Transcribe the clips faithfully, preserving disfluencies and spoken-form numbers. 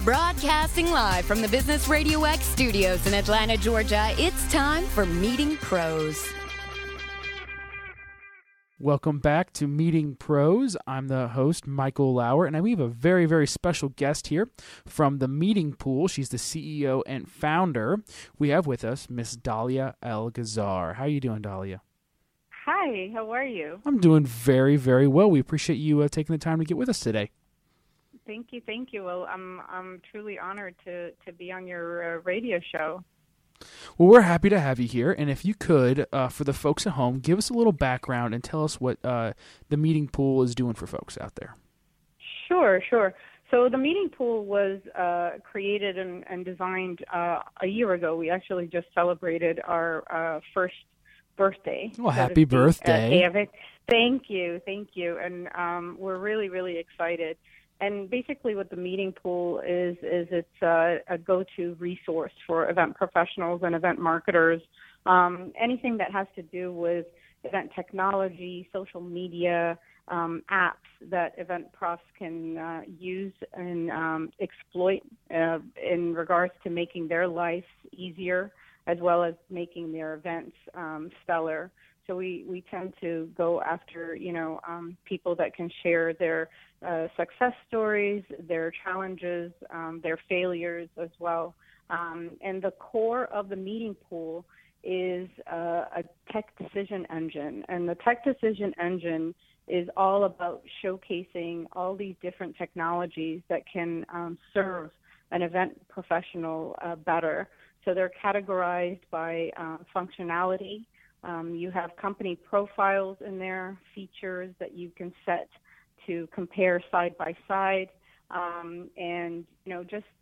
Broadcasting live from the Business Radio X studios in Atlanta, Georgia, it's time for Meeting Pros. Welcome back to Meeting Pros. I'm the host, Michael Lauer, and we have a very, very special guest here from the Meeting Pool. She's the C E O and founder. We have with us Miss Dalia El-Ghazar. How are you doing, Dalia? Hi, how are you? I'm doing very, very well. We appreciate you uh, taking the time to get with us today. Thank you, thank you. Well, I'm I'm truly honored to, to be on your uh, radio show. Well, we're happy to have you here, and if you could, uh, for the folks at home, give us a little background and tell us what uh, the Meeting Pool is doing for folks out there. Sure, sure. So the Meeting Pool was uh, created and, and designed uh, a year ago. We actually just celebrated our uh, first birthday. Well, so happy birthday. Uh, thank you, thank you. And um, we're really, really excited. And basically what the Meeting Pool is, is it's a, a go-to resource for event professionals and event marketers. Um, anything that has to do with event technology, social media, um, apps that event profs can uh, use and um, exploit uh, in regards to making their life easier, as well as making their events um, stellar. So we, we tend to go after, you know, um, people that can share their uh, success stories, their challenges, um, their failures as well. Um, and the core of the Meeting Pool is uh, a tech decision engine. And the tech decision engine is all about showcasing all these different technologies that can um, serve an event professional uh, better. So they're categorized by uh, functionality. Um, you have company profiles in there, features that you can set to compare side by side, um, and you know just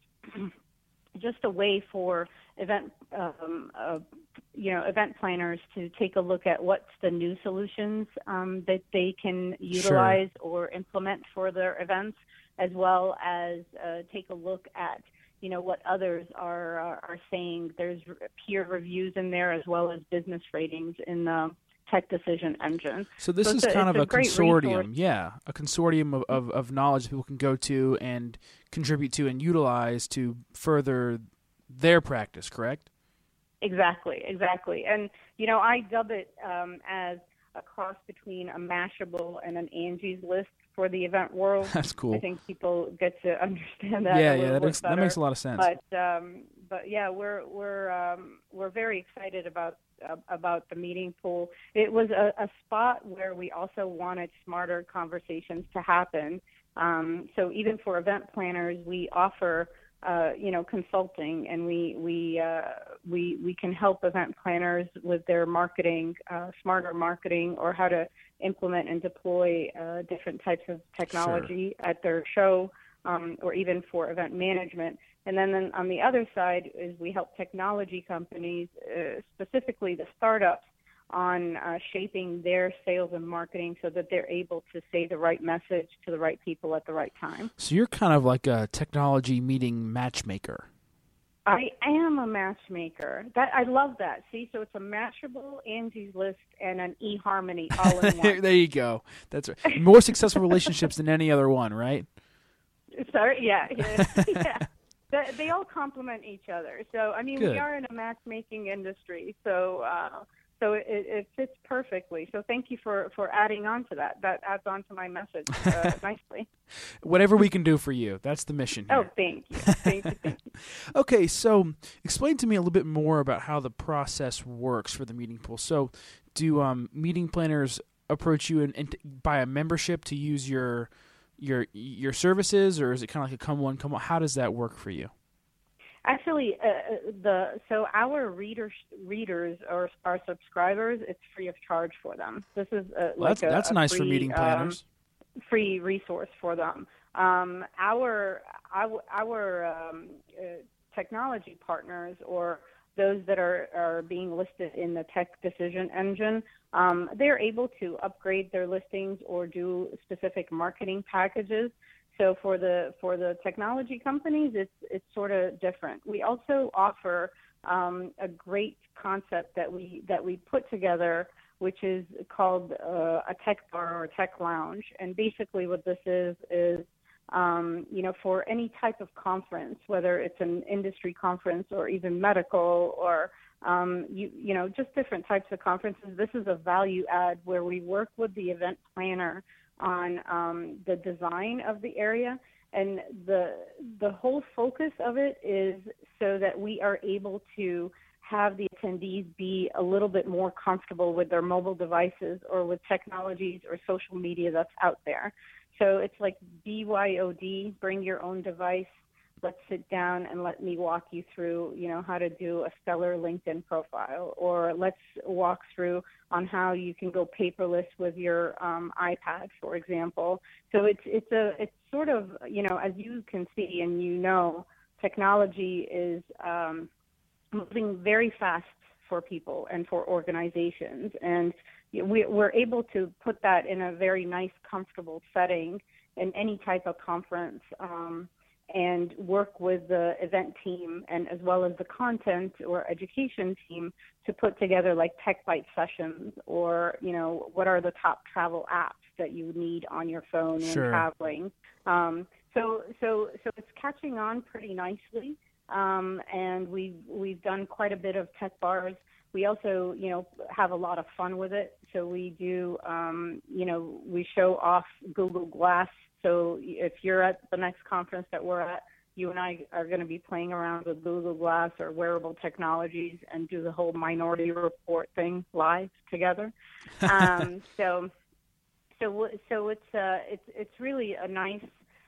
just a way for event um, uh, you know event planners to take a look at what's the new solutions um, that they can utilize Sure. or implement for their events, as well as uh, take a look at you know, what others are, are are saying. There's peer reviews in there, as well as business ratings in the tech decision engine. So this so is a, kind of a, a consortium, resource. yeah, a consortium of, of, of knowledge that people can go to and contribute to and utilize to further their practice, correct? Exactly, exactly. And, you know, I dub it um, as a cross between a Mashable and an Angie's List for the event world. That's cool. I think people get to understand that. Yeah, a yeah, that bit makes better. that makes a lot of sense. But um, but yeah, we're we're um, we're very excited about uh, about the Meeting Pool. It was a, a spot where we also wanted smarter conversations to happen. Um, so even for event planners, we offer uh, you know consulting, and we we uh, we we can help event planners with their marketing, uh, smarter marketing, or how to implement and deploy uh, different types of technology Sure. at their show, um, or even for event management. And then, then on the other side is we help technology companies, uh, specifically the startups, on uh, shaping their sales and marketing so that they're able to say the right message to the right people at the right time. So you're kind of like a technology meeting matchmaker. I am a matchmaker. That I love that. See, so it's a Mashable, Angie's List, and an eHarmony all in one. There you go. That's right. More successful relationships than any other one, right? Sorry, yeah, yeah. yeah. They, they all complement each other. So, I mean, Good. we are in a matchmaking industry, so uh, so it, it fits perfectly. So thank you for, for adding on to that. That adds on to my message uh, nicely. Whatever we can do for you. That's the mission here. Oh, thank you. Thank you, thank you. Okay, so explain to me a little bit more about how the process works for the Meeting Pool. So do um, meeting planners approach you and, and buy a membership to use your your your services, or is it kind of like a come one, come one? How does that work for you? Actually, uh, the so our readers readers or our subscribers, it's free of charge for them. This is uh, Well, like that's a, that's a nice free, for meeting planners. Um, free resource for them. Um, our our, our um, uh, technology partners, or those that are, are being listed in the tech decision engine, um, they're able to upgrade their listings or do specific marketing packages. So for the for the technology companies, it's it's sort of different. We also offer um, a great concept that we that we put together, which is called uh, a tech bar or tech lounge. And basically, what this is is um, you know, for any type of conference, whether it's an industry conference or even medical or, um, you, you know, just different types of conferences. This is a value add where we work with the event planner on um, the design of the area. And the the whole focus of it is so that we are able to have the attendees be a little bit more comfortable with their mobile devices or with technologies or social media that's out there. So it's like B Y O D, bring your own device. Let's sit down and let me walk you through, you know, how to do a stellar LinkedIn profile, or let's walk through on how you can go paperless with your um, iPad, for example. So it's it's a it's sort of, you know, as you can see and you know, technology is um, moving very fast for people and for organizations, and we, we're able to put that in a very nice, comfortable setting in any type of conference. Um, and work with the event team and as well as the content or education team to put together like tech bite sessions, or, you know, what are the top travel apps that you need on your phone when Sure. traveling. Um, so, so, so it's catching on pretty nicely. Um, and we've, we've done quite a bit of tech bars. We also, you know, have a lot of fun with it. So we do, um, you know, we show off Google Glass. So if you're at the next conference that we're at, you and I are going to be playing around with Google Glass or wearable technologies and do the whole Minority Report thing live together. um, so, so, so it's uh, it's it's really a nice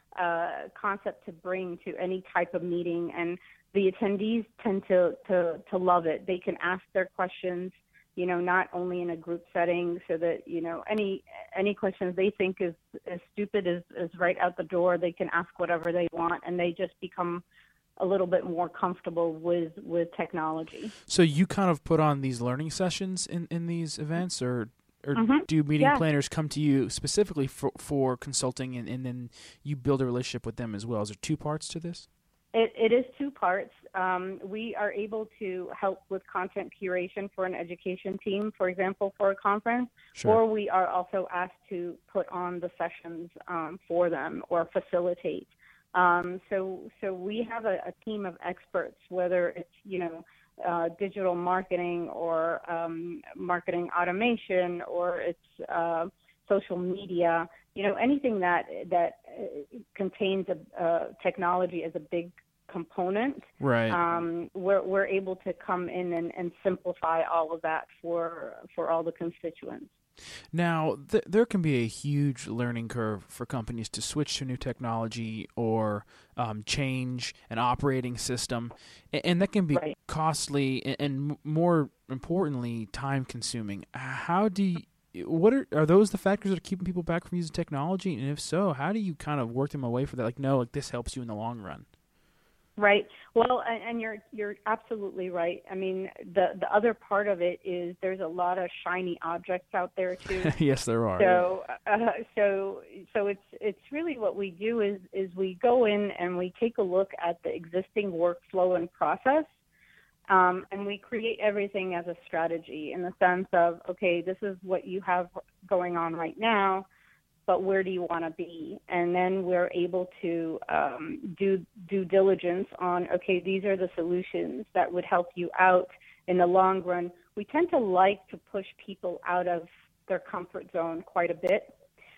uh, concept to bring to any type of meeting, and the attendees tend to, to, to love it. They can ask their questions, you know, not only in a group setting, so that, you know, any any questions they think is as stupid as, as right out the door, they can ask whatever they want, and they just become a little bit more comfortable with, with technology. So you kind of put on these learning sessions in, in these events, or or Mm-hmm. do meeting Yeah. planners come to you specifically for, for consulting, and, and then you build a relationship with them as well? Is there two parts to this? It, it is two parts. Um, we are able to help with content curation for an education team, for example, for a conference, Sure. or we are also asked to put on the sessions um, for them or facilitate. Um, so, so we have a, a team of experts, whether it's, you know, uh, digital marketing or um, marketing automation, or it's uh, social media. You know, anything that that uh, contains a, uh, technology as a big component, Right. um, we're we're able to come in and, and simplify all of that for for all the constituents. Now, th- there can be a huge learning curve for companies to switch to new technology or um, change an operating system, and, and that can be Right. costly and, and more importantly, time-consuming. How do you, what are are those the factors that are keeping people back from using technology? And if so, how do you kind of work them away from that? Like, no, like this helps you in the long run. Right. Well, and, and you're you're absolutely right. I mean, the the other part of it is there's a lot of shiny objects out there too. Yes, there are. So, uh, so, so it's it's really what we do is is we go in and we take a look at the existing workflow and process, um, and we create everything as a strategy in the sense of, okay, this is what you have going on right now, but where do you want to be? And then we're able to um, do due diligence on, okay, these are the solutions that would help you out in the long run. We tend to like to push people out of their comfort zone quite a bit.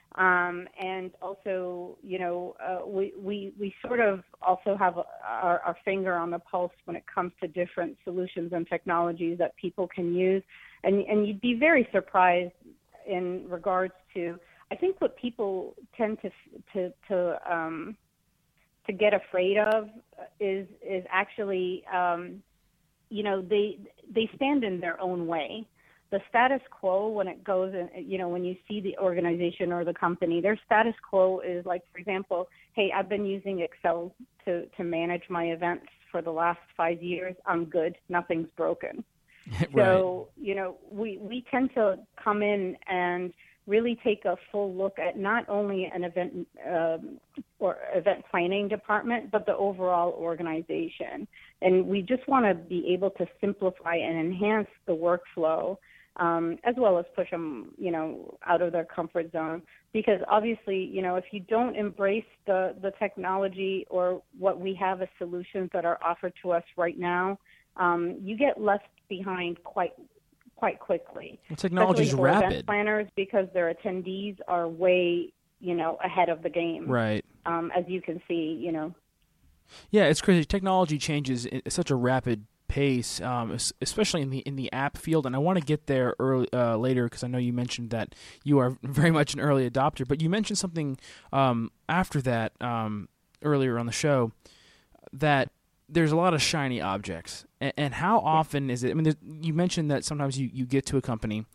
Um, and also, you know, uh, we, we, we sort of also have our, our finger on the pulse when it comes to different solutions and technologies that people can use. And, and you'd be very surprised in regards to, I think what people tend to to to um, to get afraid of is is actually, um, you know, they they stand in their own way. The status quo, when it goes, in, you know, when you see the organization or the company, their status quo is like, for example, hey, I've been using Excel to to manage my events for the last five years. I'm good. Nothing's broken. Right. So, you know, we we tend to come in and really take a full look at not only an event um, or event planning department, but the overall organization. And we just want to be able to simplify and enhance the workflow um, as well as push them, you know, out of their comfort zone. Because obviously, you know, if you don't embrace the, the technology or what we have as solutions that are offered to us right now, um, you get left behind quite quite quickly. Well, technology is rapid. Event planners, because their attendees are way, you know, ahead of the game. Right. Um, as you can see, you know. Yeah, it's crazy. Technology changes at such a rapid pace, um, especially in the in the app field. And I want to get there early uh, later because I know you mentioned that you are very much an early adopter. But you mentioned something um, after that um, earlier on the show that there's a lot of shiny objects. And, and how often is it? I mean, you mentioned that sometimes you, you get to a company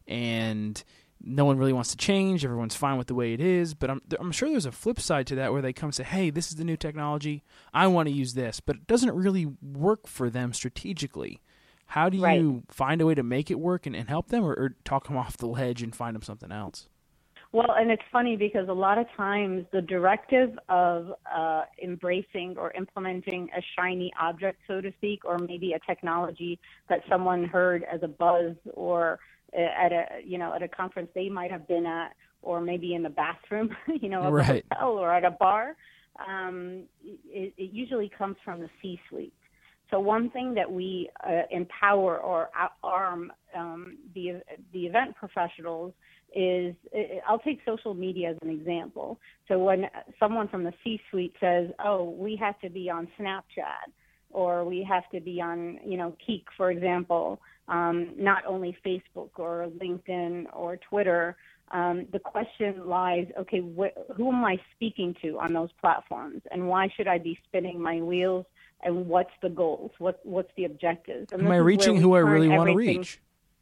and no one really wants to change. Everyone's fine with the way it is. But I'm, I'm sure there's a flip side to that where they come and say, hey, this is the new technology. I want to use this. But it doesn't really work for them strategically. How do you Right. find a way to make it work and, and help them, or, or talk them off the ledge and find them something else? Well, and it's funny because a lot of times the directive of uh, embracing or implementing a shiny object, so to speak, or maybe a technology that someone heard as a buzz or at a, you know, at a conference they might have been at, or maybe in the bathroom, you know, of Right. a hotel or at a bar, um, it, it usually comes from the C-suite. So one thing that we uh, empower or arm um, the the event professionals is, I'll take social media as an example. So when someone from the C-suite says, oh, we have to be on Snapchat, or we have to be on, you know, Keek, for example, um, not only Facebook or LinkedIn or Twitter, um, the question lies, okay, wh- who am I speaking to on those platforms, and why should I be spinning my wheels, and what's the goals, what, what's the objectives? And Am I reaching who I really want to reach?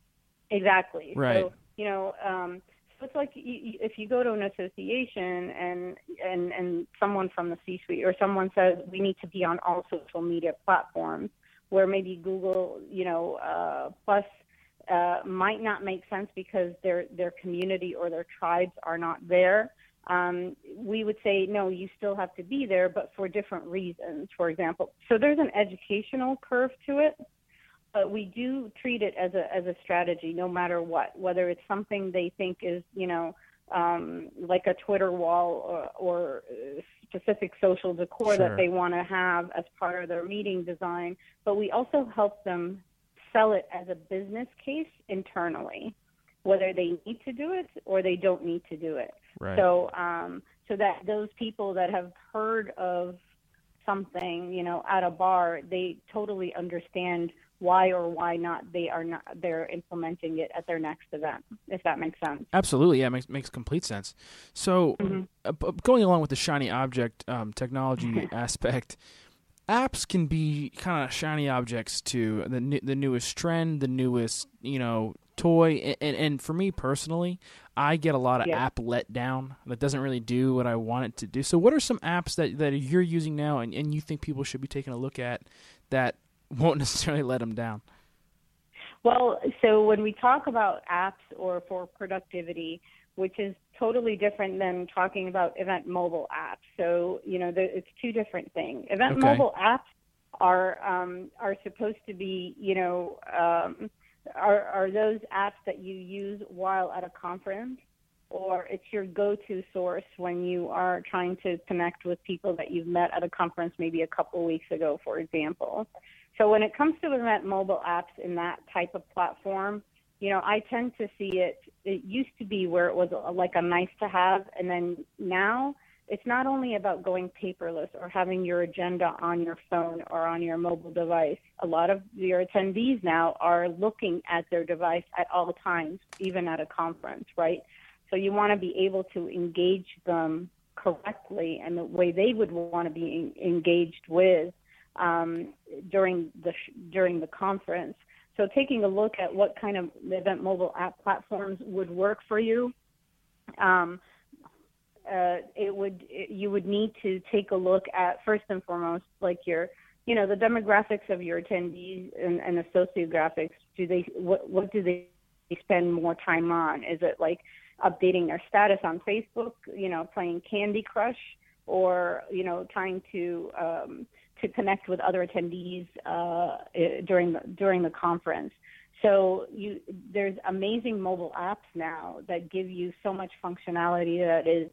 Exactly. Right. So, you know, um, so it's like you, you, if you go to an association and, and, and someone from the C-suite or someone says we need to be on all social media platforms, where maybe Google, you know, uh, Plus uh, might not make sense because their their community or their tribes are not there. Um, we would say, no, you still have to be there, but for different reasons, for example. So there's an educational curve to it. But we do treat it as a as a strategy, no matter what, whether it's something they think is, you know, um, like a Twitter wall or, or specific social decor Sure. that they want to have as part of their meeting design. But we also help them sell it as a business case internally, whether they need to do it or they don't need to do it. Right. So, um, so that those people that have heard of something, you know, at a bar, they totally understand why or why not they are not they're implementing it at their next event, if that makes sense. Absolutely, yeah, it makes makes complete sense. So, Mm-hmm. uh, b- going along with the shiny object um, technology aspect, apps can be kind of shiny objects too. The new, the newest trend, the newest you know toy, and, and, and for me personally, I get a lot of Yeah. app letdown that doesn't really do what I want it to do. So, what are some apps that, that you're using now, and, and you think people should be taking a look at that won't necessarily let them down? Well, so when we talk about apps or for productivity, which is totally different than talking about event mobile apps. So, you know, the, it's two different things. Event Okay. mobile apps are um, are supposed to be, you know, um, are, are those apps that you use while at a conference, or it's your go-to source when you are trying to connect with people that you've met at a conference maybe a couple of weeks ago, for example. So when it comes to event mobile apps in that type of platform, you know, I tend to see it, it used to be where it was a, like a nice to have, and then now it's not only about going paperless or having your agenda on your phone or on your mobile device. A lot of your attendees now are looking at their device at all times, even at a conference, right? So you want to be able to engage them correctly and the way they would want to be engaged with um, during the during the conference. So taking a look at what kind of event mobile app platforms would work for you, um, uh, it would it, you would need to take a look at, first and foremost, like your you know the demographics of your attendees and, and the sociographics. Do they what what do they spend more time on? Is it like updating their status on Facebook, you know, playing Candy Crush, or you know trying to um, to connect with other attendees uh, during the during the conference? So you, there's amazing mobile apps now that give you so much functionality that is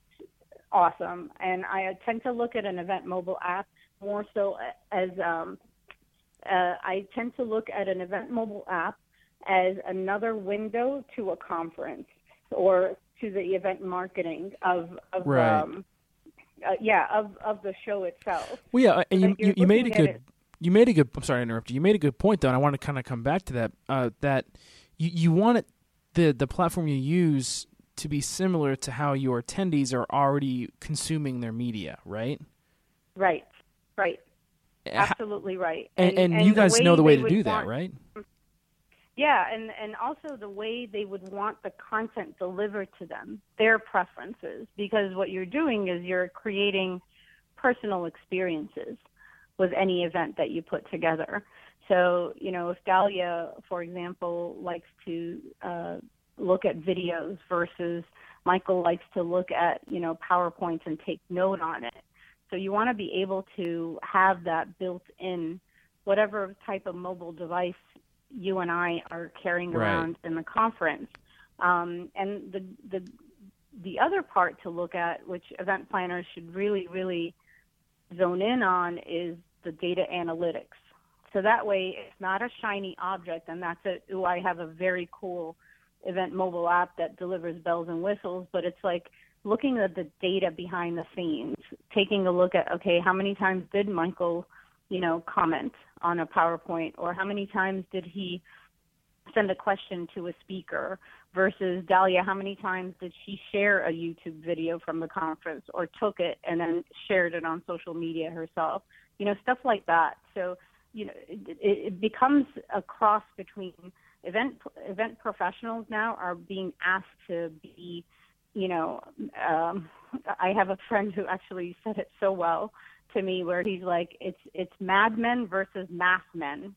awesome. And I tend to look at an event mobile app more so as um, uh, I tend to look at an event mobile app as another window to a conference or to the event marketing of, of right. um, uh, yeah, of, of the show itself. Well, yeah, and so you, you, you made a good, you made a good, I'm sorry to interrupt you, you made a good point, though, and I want to kind of come back to that, uh, that you, you want it, the, the platform you use to be similar to how your attendees are already consuming their media, right? Right, right. Absolutely right. And, and, and, and you guys the know the way to do that, want, right? Yeah, and, and also the way they would want the content delivered to them, their preferences, because what you're doing is you're creating personal experiences with any event that you put together. So, you know, if Dahlia, for example, likes to uh, look at videos versus Michael likes to look at, you know, PowerPoints and take note on it. So you want to be able to have that built in whatever type of mobile device you and I are carrying right. around in the conference. Um, and the, the, the other part to look at, which event planners should really, really zone in on, is the data analytics. So that way it's not a shiny object and that's it. Ooh, I have a very cool event mobile app that delivers bells and whistles, but it's like looking at the data behind the scenes, taking a look at, okay, how many times did Michael, you know, comment on a PowerPoint, or how many times did he send a question to a speaker versus Dahlia, how many times did she share a YouTube video from the conference or took it and then shared it on social media herself, you know, stuff like that. So, you know, it, it becomes a cross between event event professionals now are being asked to be, you know, um, I have a friend who actually said it so well to me, where he's like, it's it's Mad Men versus Math Men.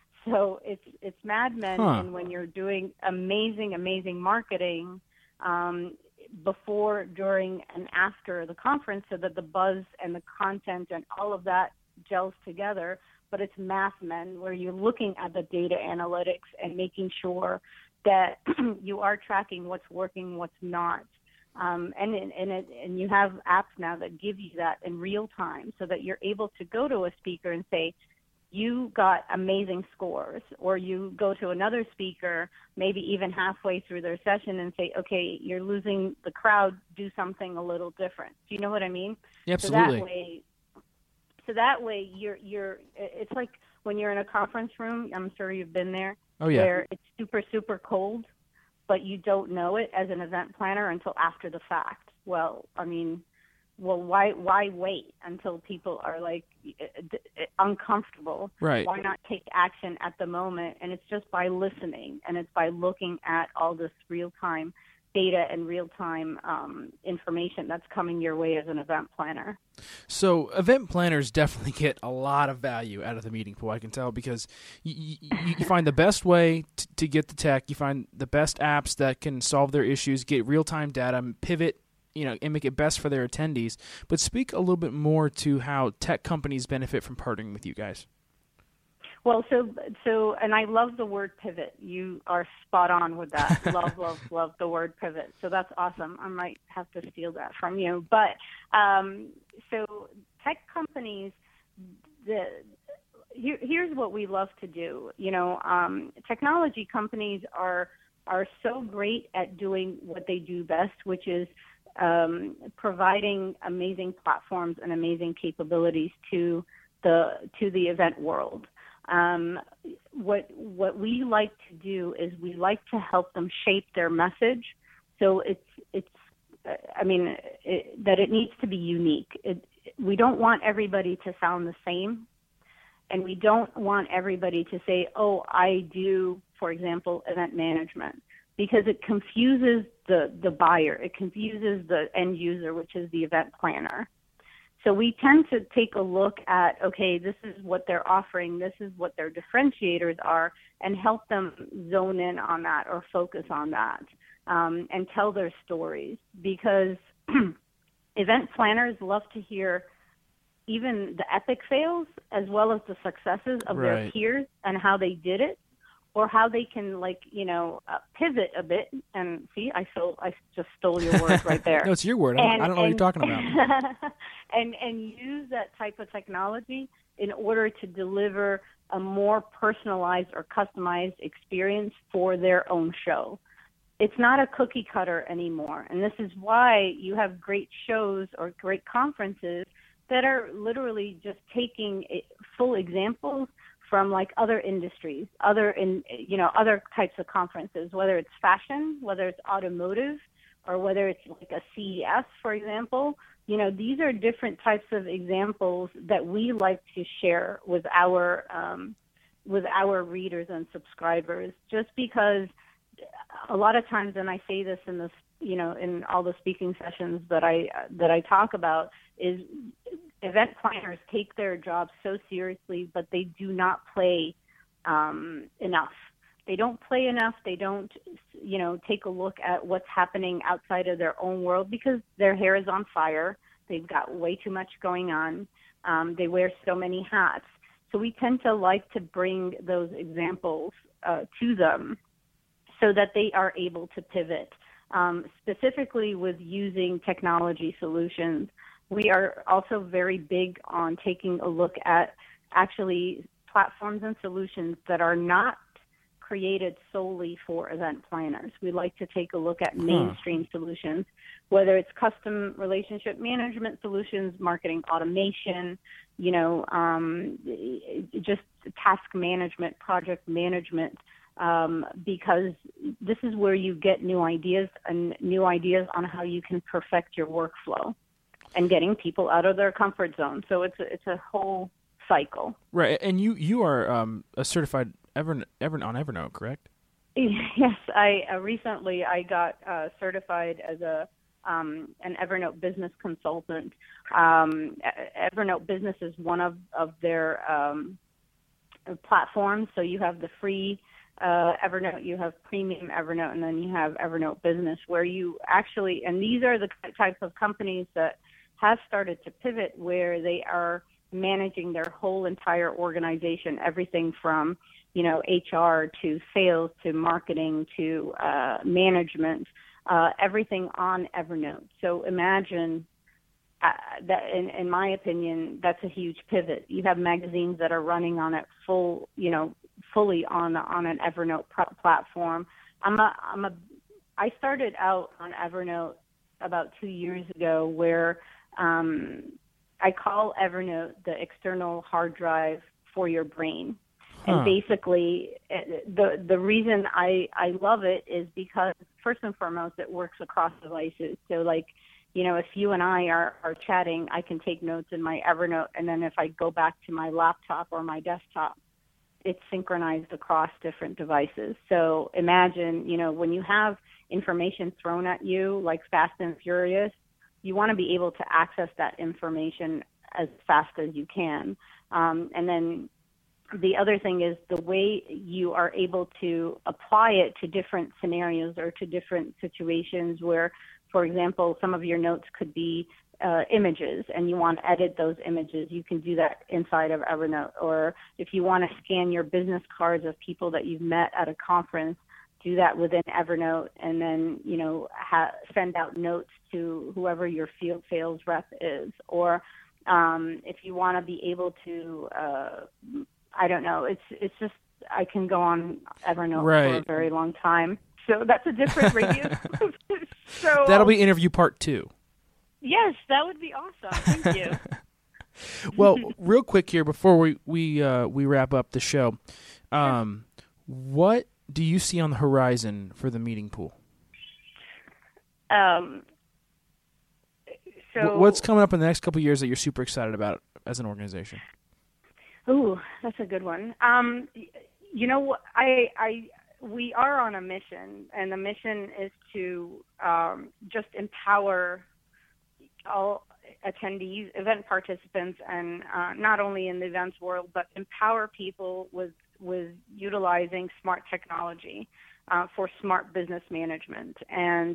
So it's it's Mad Men, huh. and when you're doing amazing, amazing marketing um, before, during, and after the conference, so that the buzz and the content and all of that gels together. But it's Math Men, where you're looking at the data analytics and making sure that you are tracking what's working, what's not. Um, and and, it, and you have apps now that give you that in real time, so that you're able to go to a speaker and say, you got amazing scores, or you go to another speaker, maybe even halfway through their session, and say, okay, you're losing the crowd, do something a little different. Do you know what I mean? Yeah, absolutely. So that way, so that way you're you're. It's like when you're in a conference room. I'm sure you've been there. Oh yeah. Where it's super super cold, but you don't know it as an event planner until after the fact. Well, I mean, well, why why wait until people are like uncomfortable? Right. Why not take action at the moment? And it's just by listening, and it's by looking at all this real-time data and real-time um, information that's coming your way as an event planner. So event planners definitely get a lot of value out of the meeting pool, I can tell, because you, you, you find the best way to, to get the tech, you find the best apps that can solve their issues, get real-time data, pivot, you know, and make it best for their attendees. But speak a little bit more to how tech companies benefit from partnering with you guys. Well, so, so, and I love the word pivot. You are spot on with that. love, love, love the word pivot. So that's awesome. I might have to steal that from you. But um, so tech companies, the here, here's what we love to do. You know, um, technology companies are are so great at doing what they do best, which is um, providing amazing platforms and amazing capabilities to the to the event world. Um, what what we like to do is we like to help them shape their message. So it's it's I mean it, that it needs to be unique. It, we don't want everybody to sound the same, and we don't want everybody to say, "Oh, I do," for example, event management, because it confuses the the buyer. It confuses the end user, which is the event planner. So we tend to take a look at, okay, this is what they're offering, this is what their differentiators are, and help them zone in on that or focus on that um, and tell their stories. Because event planners love to hear even the epic fails as well as the successes of right. their peers and how they did it, or how they can, like, you know, uh, pivot a bit. And see, I stole, I just stole your word right there. No, it's your word. I don't, and, I don't know and, what you're talking about. and and use that type of technology in order to deliver a more personalized or customized experience for their own show. It's not a cookie cutter anymore. And this is why you have great shows or great conferences that are literally just taking full examples from like other industries, other in you know other types of conferences, whether it's fashion, whether it's automotive, or whether it's like a C E S, for example. You know, these are different types of examples that we like to share with our um, with our readers and subscribers. Just because a lot of times, and I say this in this, you know, in all the speaking sessions that I that I talk about, is event planners take their job so seriously, but they do not play um, enough. They don't play enough. They don't, you know, take a look at what's happening outside of their own world because their hair is on fire. They've got way too much going on. Um, they wear so many hats. So we tend to like to bring those examples uh, to them so that they are able to pivot, um, specifically with using technology solutions. We are also very big on taking a look at actually platforms and solutions that are not created solely for event planners. We like to take a look at mainstream huh. solutions, whether it's custom relationship management solutions, marketing automation, you know, um, just task management, project management, um, because this is where you get new ideas and new ideas on how you can perfect your workflow and getting people out of their comfort zone. So it's a, it's a whole cycle. Right, and you you are um, a certified Ever, Ever on Evernote, correct? Yes, I uh, recently I got uh, certified as a um, an Evernote business consultant. Um, Evernote Business is one of of their um, platforms. So you have the free uh, Evernote, you have premium Evernote, and then you have Evernote Business, where you actually, and these are the types of companies that have started to pivot, where they are managing their whole entire organization, everything from, you know, H R to sales to marketing to uh, management, uh, everything on Evernote. So imagine uh, that, in, in my opinion, that's a huge pivot. You have magazines that are running on it full, you know, fully on on an Evernote pr- platform. I'm a, I'm a, I started out on Evernote about two years ago, where um, I call Evernote the external hard drive for your brain. Huh. And basically, the the reason I, I love it is because, first and foremost, it works across devices. So, like, you know, if you and I are, are chatting, I can take notes in my Evernote, and then if I go back to my laptop or my desktop, it's synchronized across different devices. So imagine, you know, when you have information thrown at you, like Fast and Furious, you want to be able to access that information as fast as you can. Um, and then the other thing is the way you are able to apply it to different scenarios or to different situations where, for example, some of your notes could be uh, images and you want to edit those images. You can do that inside of Evernote. Or if you want to scan your business cards of people that you've met at a conference, do that within Evernote, and then, you know, ha- send out notes to whoever your field sales rep is. Or um, if you want to be able to, uh, I don't know, it's it's just, I can go on Evernote right. for a very long time. So that's a different radio. so That'll be interview part two. Yes, that would be awesome. Thank you. Well, real quick here before we we uh, we wrap up the show, um, what do you see on the horizon for the meeting pool? Um. So what's coming up in the next couple of years that you're super excited about as an organization? Ooh, that's a good one. Um, you know, I, I, we are on a mission, and the mission is to um, just empower all attendees, event participants, and uh, not only in the events world, but empower people with with utilizing smart technology uh, for smart business management. And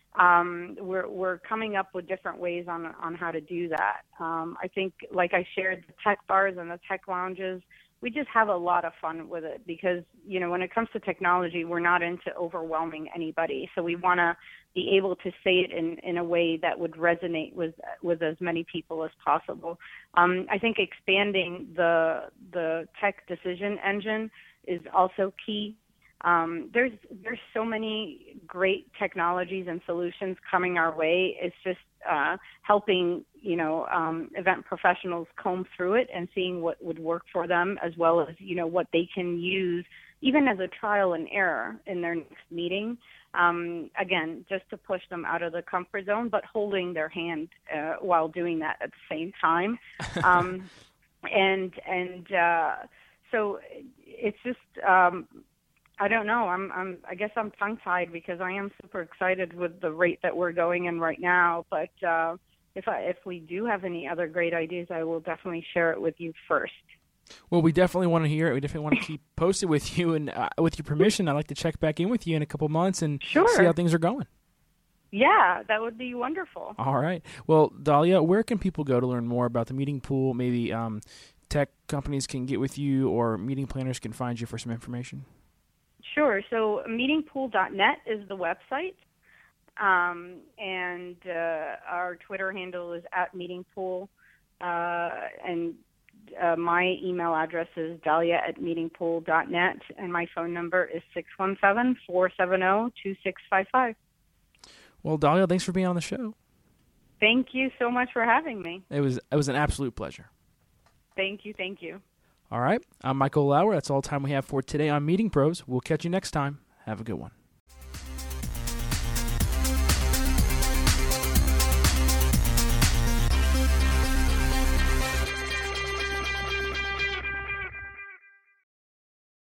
um, we're we're coming up with different ways on on how to do that. Um, I think, like I shared, the tech bars and the tech lounges, we just have a lot of fun with it because, you know, when it comes to technology, we're not into overwhelming anybody. So we want to be able to say it in, in a way that would resonate with with as many people as possible. Um, I think expanding the the tech decision engine is also key. Um, there's there's so many great technologies and solutions coming our way. It's just uh, helping, you know, um, event professionals comb through it and seeing what would work for them, as well as, you know, what they can use even as a trial and error in their next meeting. Um, again, just to push them out of the comfort zone, but holding their hand uh, while doing that at the same time. Um, and and uh, so it's just. Um, I don't know. I'm, I'm, I guess I'm tongue-tied because I am super excited with the rate that we're going in right now. But uh, if I, if we do have any other great ideas, I will definitely share it with you first. Well, we definitely want to hear it. We definitely want to keep posted with you. And uh, with your permission, I'd like to check back in with you in a couple months and sure. see how things are going. Yeah, that would be wonderful. All right. Well, Dalia, where can people go to learn more about the meeting pool? Maybe um, tech companies can get with you or meeting planners can find you for some information. Sure. So meeting pool dot net is the website, um, and uh, our Twitter handle is at meetingpool, uh, and uh, my email address is dalia at meeting pool dot net, and my phone number is six one seven, four seven zero, two six five five. Well, Dalia, thanks for being on the show. Thank you so much for having me. It was it was an absolute pleasure. Thank you. Thank you. All right. I'm Michael Lauer. That's all the time we have for today on Meeting Pros. We'll catch you next time. Have a good one.